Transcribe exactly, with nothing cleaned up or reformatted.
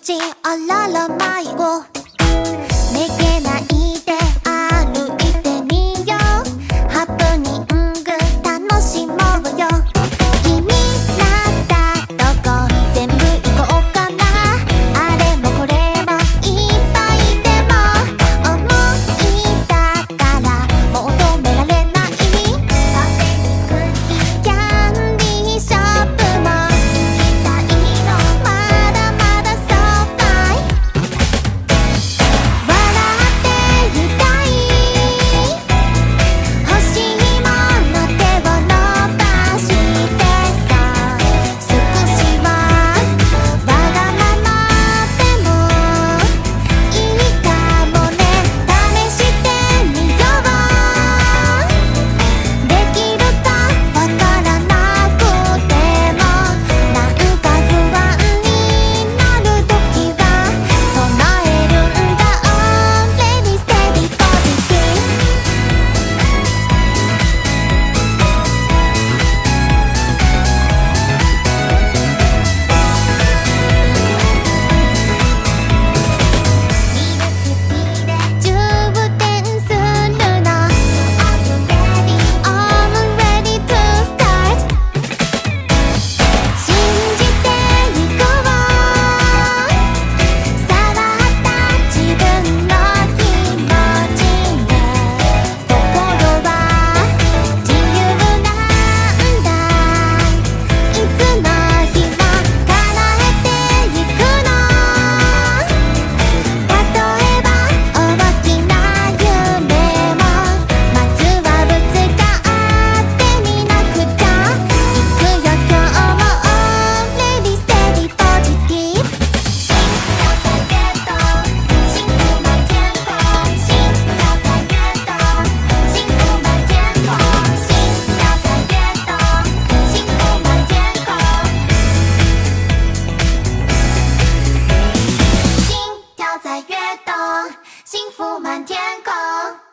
ちあらら迷子めげないで歩いてみようハプニング楽しもうよ君らだどこ全部行こうかなあれもこれもいっぱいでも思いだったら求められないパフェにクッキーキャンディーショップも行きたいのまだまだそうファイ笑っていたい欲しいもの手を伸ばしてさ少しはわがままでもいいかもね試してみようできるかわからなくてもなんか不安になるときは唱えるんだ Ready steady positiveミルクティーで充電するの Are you ready? I'm ready to start 信じていこう触った自分の気持ちね心は自由なんだいつの日も叶えていくの例えば大きな夢もまずはぶつかってみなくちゃいくよ今日も Ready steady positive 新条在跃動幸福满天空新条在跃動幸福满天空新条在跃動幸福满天空心跳在跃动幸福满天空